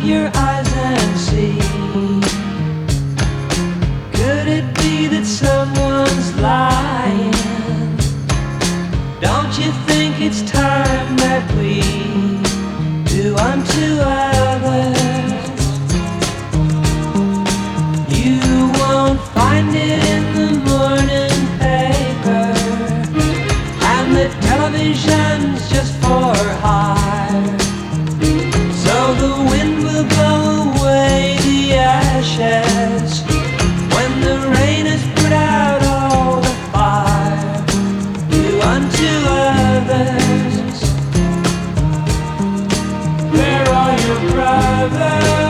your eyes and see. Could it be that someone's lying? Don't you think it's time that we do unto others? You won't find it in the morning paper, and the television's just for hire. So the wind will blow away the ashes when the rain has put out all the fire. Do unto others. Where are your brothers?